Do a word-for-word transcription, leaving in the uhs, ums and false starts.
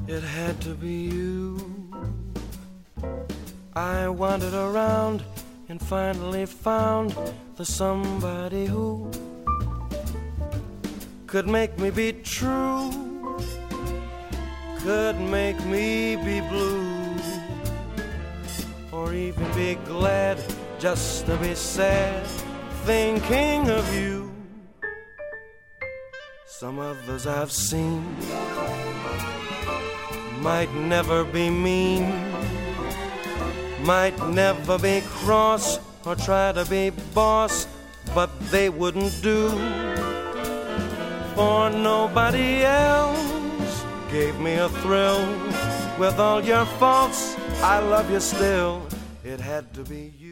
It had to be you. I wandered around and finally found the somebody who could make me be true, could make me be blue, or even be glad just to be sad thinking of you. Some others I've seen might never be mean, might never be cross or try to be boss, but they wouldn't do, for nobody else gave me a thrill. With all your faults, I love you still. It had to be you.